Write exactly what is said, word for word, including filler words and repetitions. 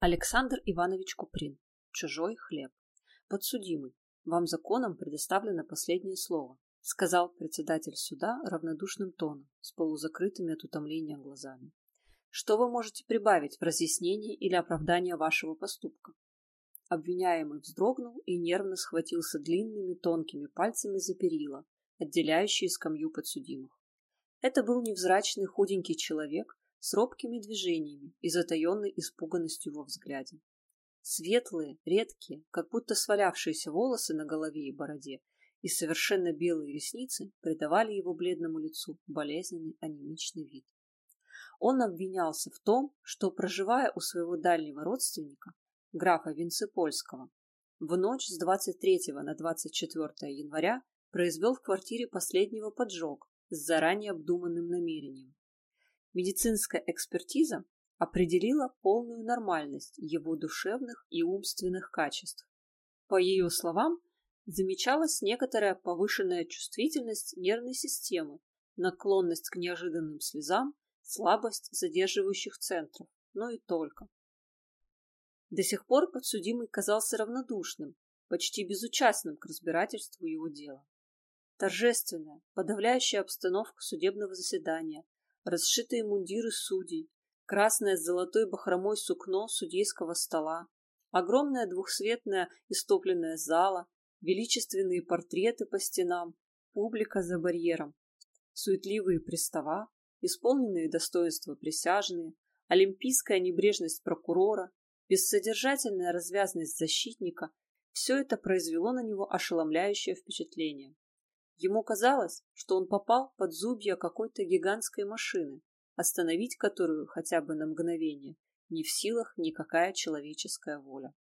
Александр Иванович Куприн. Чужой хлеб. Подсудимый, вам законом предоставлено последнее слово, сказал председатель суда равнодушным тоном, с полузакрытыми от утомления глазами. Что вы можете прибавить в разъяснение или оправдание вашего поступка? Обвиняемый вздрогнул и нервно схватился длинными тонкими пальцами за перила, отделяющие скамью подсудимых. Это был невзрачный худенький человек с робкими движениями и затаенной испуганностью во взгляде. Светлые, редкие, как будто свалявшиеся волосы на голове и бороде и совершенно белые ресницы придавали его бледному лицу болезненный анемичный вид. Он обвинялся в том, что, проживая у своего дальнего родственника, графа Винцепольского, в ночь с двадцать третьего на двадцать четвёртое января произвел в квартире последнего поджог с заранее обдуманным намерением. Медицинская экспертиза определила полную нормальность его душевных и умственных качеств. По ее словам, замечалась некоторая повышенная чувствительность нервной системы, наклонность к неожиданным слезам, слабость задерживающих центров, но и только. До сих пор подсудимый казался равнодушным, почти безучастным к разбирательству его дела. Торжественная, подавляющая обстановка судебного заседания, расшитые мундиры судей, красное с золотой бахромой сукно судейского стола, огромная двухсветная истопленная зала, величественные портреты по стенам, публика за барьером, суетливые пристава, исполненные достоинства присяжные, олимпийская небрежность прокурора, бессодержательная развязность защитника – все это произвело на него ошеломляющее впечатление. Ему казалось, что он попал под зубья какой-то гигантской машины, остановить которую хотя бы на мгновение не в силах никакая человеческая воля.